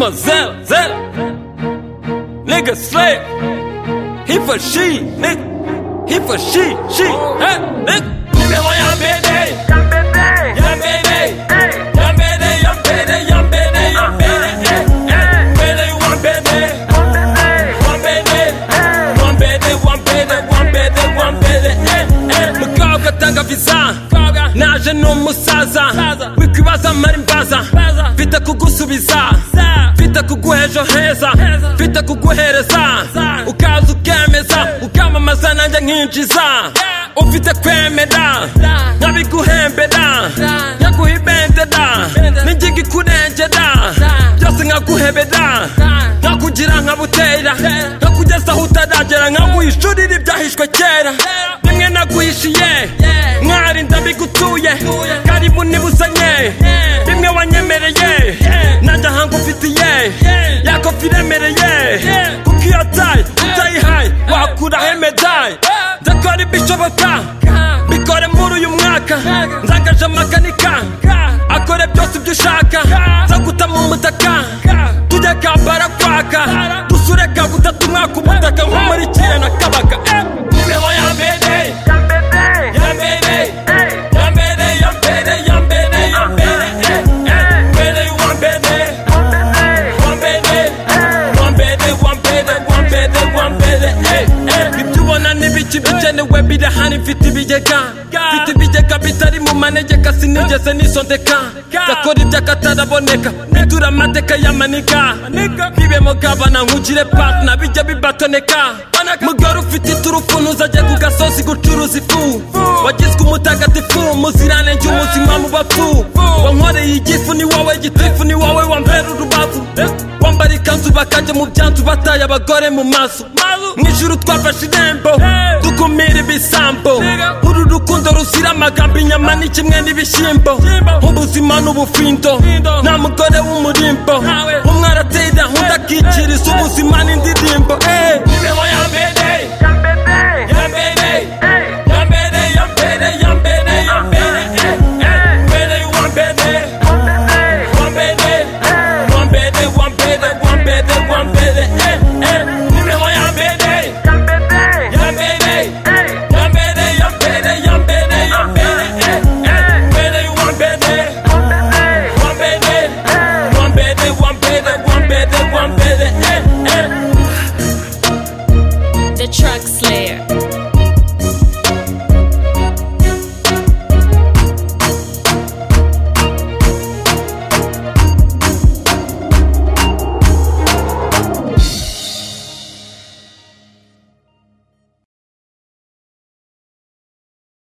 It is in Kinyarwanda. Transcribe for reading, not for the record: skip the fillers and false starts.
Zella, Zella. Nigga slave. He for she, nigga. He for she, hey, nigga. Nigga want young baby. Young baby. Young baby. Young baby, young baby, young baby, young baby. Baby, one baby. One baby. One baby, one baby, one baby, one baby. Mukobwa tanga visa. Naje n'umusaza wikwibaza mari mbaza mfite kugusubiza mfite kuguha ejo heza mfite kuguhereza ukaza ukemeza ukamamaza nanjye nkinjiza ufite kwemera nkabiguhembera nkaguha ibendera n'ingingo ikurengera byose nkaguhebera nkakugira nkabutera nkakugeza aho utaragera nkaguhishurira ibyahishwe kera rimwe naguhishiye mwari ndabigutuye karibu nibuzanye bimwe wanyemereye nanjye ahanga ufitiye yakofi iremereye kuko iyo tayi utayihaye wakuraho medaye ndakora ibishoboka bikore muri uyu mwaka nzangaje amakanika akore byose ibyo ushaka nzaguta mu mutaka tujya kambara kwaka dusure kabutatu umwaka umutaka nkumurikire na kabaka nibeho ya mbere bigenewe birahari mfite ibigega bitari mu manegeka sinigeze nisondeka zakora iby'akataraboneka bidura amateka y'amanika bibemo gabana nkugire partner bijya bibatoneka mugore ufite iturufu ntuzajye ku gasozi gucuruza ifu wagizwe umutagatifu muziranenge umuzima mu bapfu wankoreye igifu ni wowe gitifu ni wowe wambera urubavu wambara ikanzu bakajya mu byanzu bataye abagore mu maso mw'ijuru twafashe irembo dukumira ibisambo uru rukundo ruzira amagambo inyama ni kimwe n'ibishyimbo ubuzima n'ubufindo nta mugore w'umurimbo umwe aratera undi akikiriza ubuzima n'indirimbo nibeho ya mbere